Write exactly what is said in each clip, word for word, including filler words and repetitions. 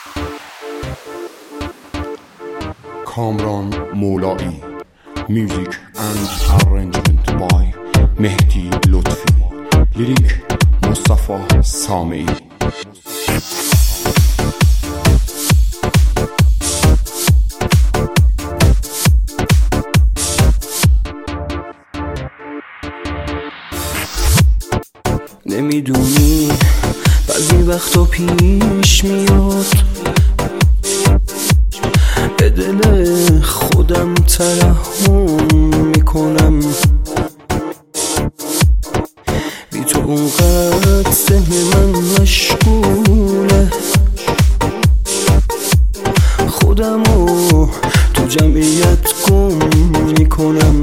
کامران مولایی. Music and arrangement by مهدی لطفی. لیریک مصطفی سامعی. نمیدونی بعضی وقتا پیش میاد به دل خودم ترحم میکنم، بی تو اونقدر ذهن من مشغوله، خودمو تو جمعیت گم میکنم،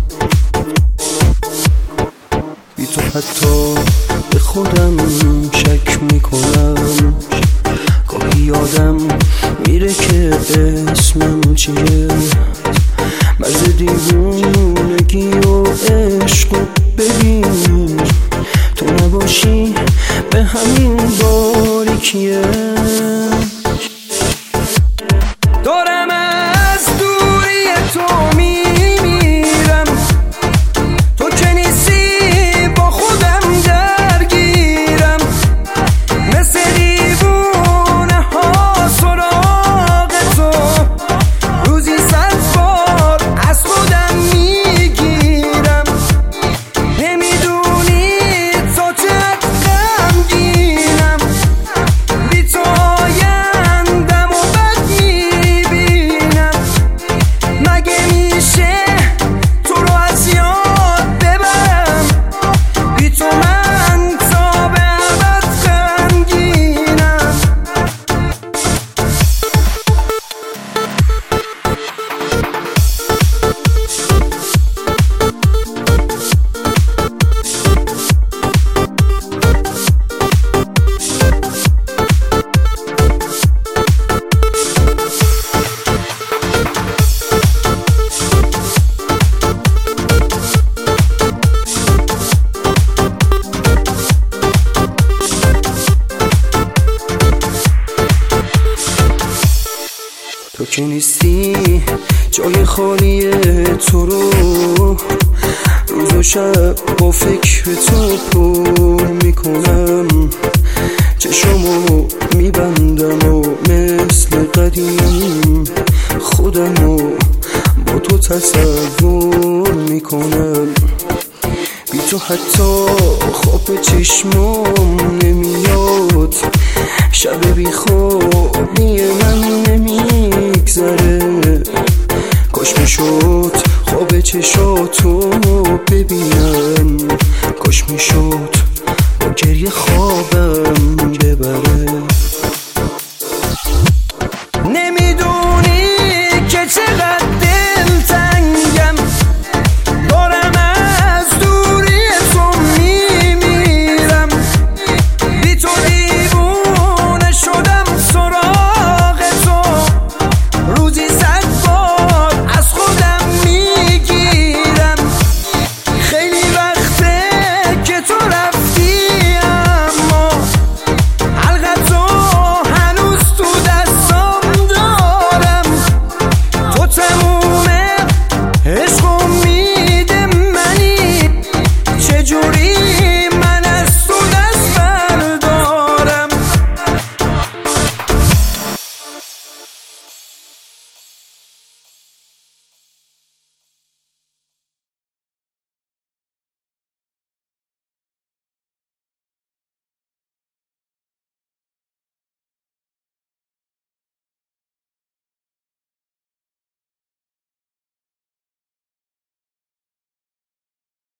بی تو حتی به خودم شک میکنم، گاهی یادم میره که اسمم چیه، مرز دیوونگی و عشق و ببین تو نباشی به همین باریکیه. دارم از دوری تو میمیرم، تو که نیستی با خودم درگیرم، مثل دیوونه ها سراغ تو روزی صد بار از خودم میگیرم. نمیدونی تا چقدر غمگینم، بی تو آیندم و بد میبینم، مگه میشه تو رو از یاد ببرم، بی تو من تا به ابد غمگینم. تو که نیستی جای خالی تو رو روز و شب با فکر تو پر میکنم، چشمو میبندم و مثل قدیم خودمو با تو تصور میکنم، بی تو حتی خواب چشمام نمیاد، شب بی خواب